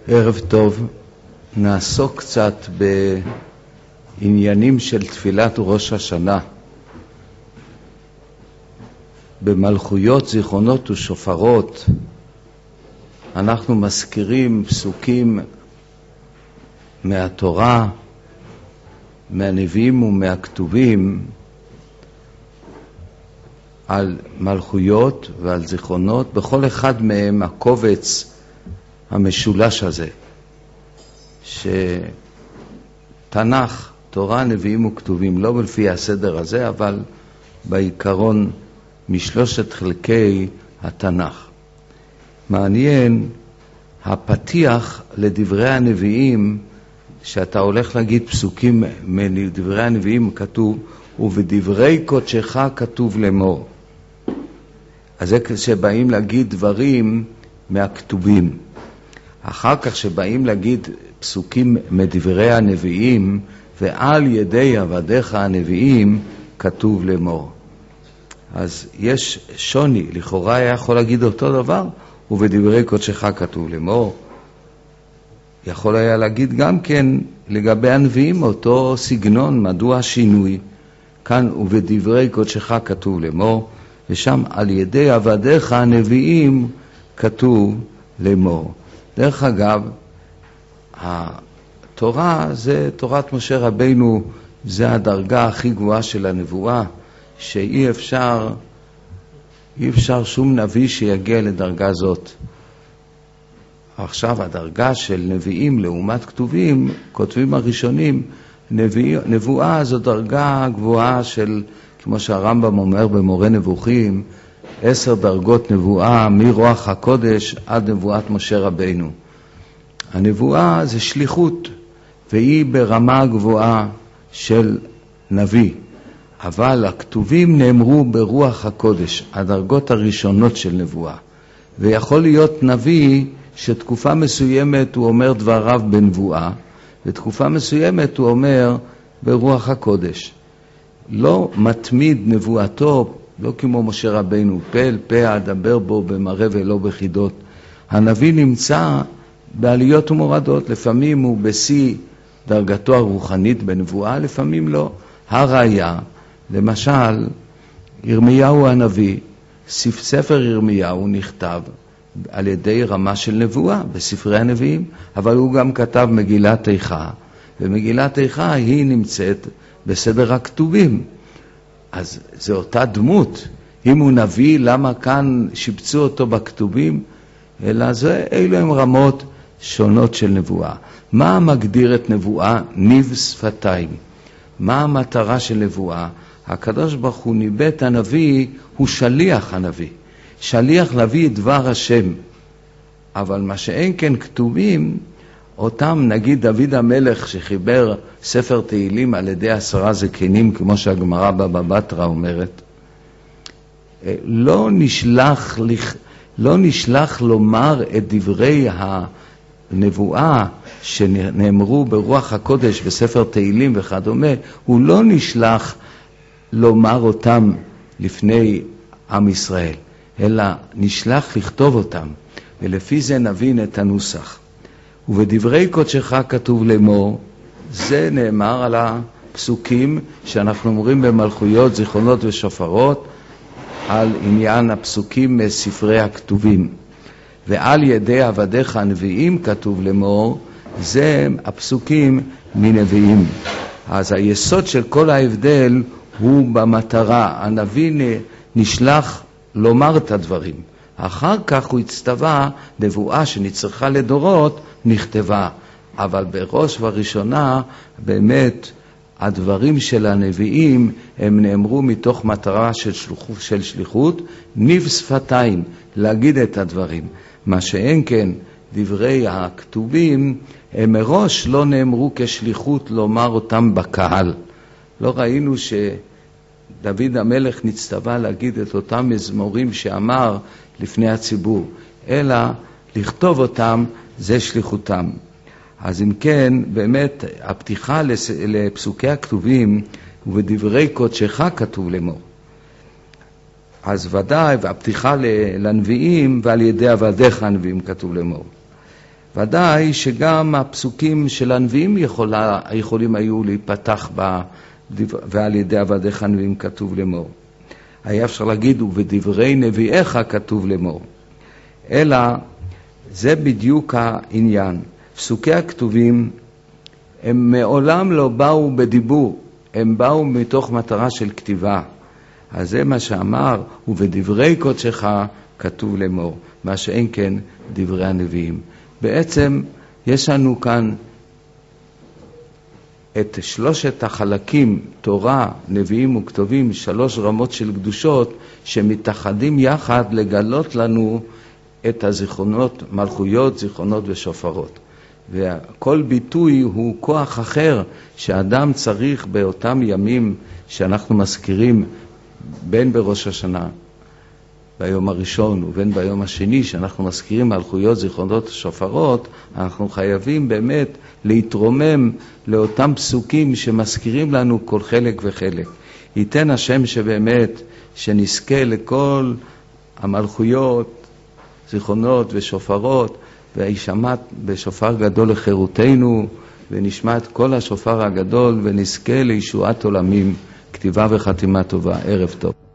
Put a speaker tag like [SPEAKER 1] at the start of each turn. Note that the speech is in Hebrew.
[SPEAKER 1] ערב טוב, נעסוק קצת בעניינים של תפילת ראש השנה. במלכויות, זיכרונות ושופרות אנחנו מזכירים פסוקים מהתורה, מהנביאים ומהכתובים על מלכויות ועל זיכרונות, בכל אחד מהם הקובץ המשולש הזה, שתנ"ך, תורה, נביאים וכתובים, לא לפי הסדר הזה, אבל בעיקרון משלושת חלקי התנ"ך. מעניין, הפתיח לדברי הנביאים, שאתה הולך להגיד פסוקים מדברי הנביאים, כתוב, ובדברי קודשך כתוב לאמור. אז זה כשבאים להגיד דברים מהכתובים. אחר כך שבאים להגיד פסוקים מדברי הנביאים, ועל ידי עבדיך הנביאים כתוב לאמור. אז יש שוני, לכאורה היה יכול להגיד אותו דבר, ובדברי קודשך כתוב לאמור. יכול היה להגיד גם כן לגבי הנביאים אותו סגנון, מדוע השינוי? כאן ובדברי קודשך כתוב לאמור, ושם על ידי עבדיך הנביאים כתוב לאמור. דרך אגב, התורה זה תורת משה רבינו, זה הדרגה הכי גבוהה של הנבואה, שאי אפשר שום נביא שיגיע לדרגה זאת. עכשיו הדרגה של נביאים לעומת כתובים, כותבים הראשונים, נבואה זו דרגה גבוהה של, כמו שהרמב"ם אומר במורה נבוכים, 10 דרגות נבואה מרוח הקודש עד נבואת משה רבינו. הנבואה זה שליחות, והיא ברמה גבוהה של נביא. אבל הכתובים נאמרו ברוח הקודש, הדרגות הראשונות של נבואה. ויכול להיות נביא שתקופה מסוימת הוא אומר דבריו בנבואה, ותקופה מסוימת הוא אומר ברוח הקודש. לא מתמיד נבואתו, לא כמו משה רבינו, פה אל פה אדבר בו במראה ולא בחידות. הנביא נמצא בעליות ומורדות, לפעמים הוא בשיא דרגתו הרוחנית בנבואה, לפעמים לא. הראיה, למשל, ירמיהו הנביא, ספר ירמיהו נכתב על ידי רמה של נבואה בספרי הנביאים, אבל הוא גם כתב מגילת איכה, ומגילת איכה היא נמצאת בסדר הכתובים. אז זו אותה דמות. אם הוא נביא, למה כאן שיבצו אותו בכתובים? אלא אלו הם רמות שונות של נבואה. מה מגדיר את נבואה? ניב שפתיים. מה המטרה של נבואה? הקדוש ברוך הוא ניבט הנביא, הוא שליח הנביא. שליח להביא את דבר השם. אבל מה שאין כן כתובים, אותם נגיד דוד המלך שחיבר ספר תהילים על ידי 10 זקנים, כמו שהגמרא בבא בתרא אומרת, לא נשלח לומר את דברי הנבואה שנאמרו ברוח הקודש בספר תהילים וכדומה, הוא לא נשלח לומר אותם לפני עם ישראל, אלא נשלח לכתוב אותם, ולפי זה נבין את הנוסח. ובדברי קודשך כתוב לאמור, זה נאמר על הפסוקים שאנחנו אומרים במלכויות, זיכרונות ושופרות, על עניין הפסוקים מספרי הכתובים. ועל ידי עבדיך הנביאים כתוב לאמור, זה הפסוקים מנביאים. אז היסוד של כל ההבדל הוא במטרה. הנביא נשלח לומר את הדברים. אחר כך הוא הצטווה, נבואה שנצרכה לדורות נכתבה. אבל בראש ובראשונה באמת הדברים של הנביאים הם נאמרו מתוך מטרה של שליחות, ניב שפתיים, להגיד את הדברים. מה שאין כן דברי הכתובים הם מראש לא נאמרו כשליחות לומר אותם בקהל. לא ראינו שדוד המלך נצטווה להגיד את אותם מזמורים שאמר לפני הציבור, אלא לכתוב אותם זה שליחותם. אז אם כן, באמת הפתיחה לפסוקי הכתובים ובדברי קודשך כתוב לאמור. אז ודאי, והפתיחה לנביאים ועל ידי עבדיך הנביאים כתוב לאמור. ודאי שגם הפסוקים של הנביאים יכולים היו להיפתח ועל ידי עבדיך הנביאים כתוב לאמור. היה אפשר להגיד, ובדברי נביאיך כתוב לאמור. אלא זה בדיוק העניין. פסוקי הכתובים הם מעולם לא באו בדיבור, הם באו מתוך מטרה של כתיבה. אז זה מה שאמר, ובדברי קודשך כתוב לאמור, מה שאין כן דברי הנביאים. בעצם יש לנו כאן את שלושת החלקים, תורה, נביאים וכתובים, 3 רמות של קדושות שמתאחדים יחד לגלות לנו את הזיכרונות, מלכויות, זיכרונות ושופרות. וכל ביטוי הוא כוח אחר שאדם צריך באותם ימים שאנחנו מזכירים, בין בראש השנה, ביום הראשון ובין ביום השני, שאנחנו מזכירים מלכויות, זיכרונות ושופרות, אנחנו חייבים באמת להתרומם לאותם פסוקים שמזכירים לנו כל חלק וחלק. ייתן השם שבאמת שנזכה לכל המלכויות, זיכרונות ושופרות, וישמע בשופר גדול לחירותנו, ונשמע את כל השופר הגדול, ונזכה לישועת עולמים, כתיבה וחתימה טובה. ערב טוב.